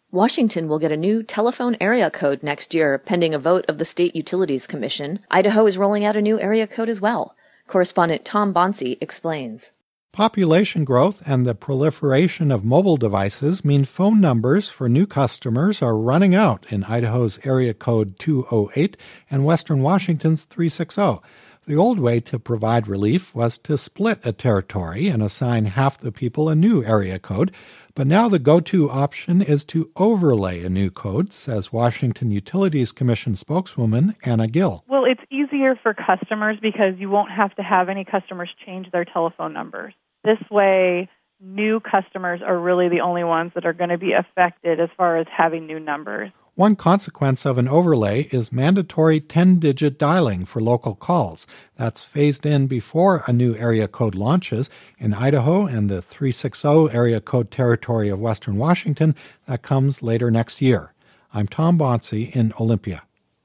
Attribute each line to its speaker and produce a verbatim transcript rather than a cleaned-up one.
Speaker 1: Washington will get a new telephone area code next year, pending a vote of the State Utilities Commission. Idaho is rolling out a new area code as well. Correspondent Tom Bonsi explains.
Speaker 2: Population growth and the proliferation of mobile devices mean phone numbers for new customers are running out in Idaho's area code two oh eight and Western Washington's three sixty. The old way to provide relief was to split a territory and assign half the people a new area code, but now the go-to option is to overlay a new code, says Washington Utilities Commission spokeswoman Anna Gill.
Speaker 3: Well, it's easier for customers because you won't have to have any customers change their telephone numbers. This way, new customers are really the only ones that are going to be affected as far as having new numbers.
Speaker 2: One consequence of an overlay is mandatory ten-digit dialing for local calls. That's phased in before a new area code launches. In Idaho and the three sixty area code territory of Western Washington, that comes later next year. I'm Tom Bonsi in Olympia.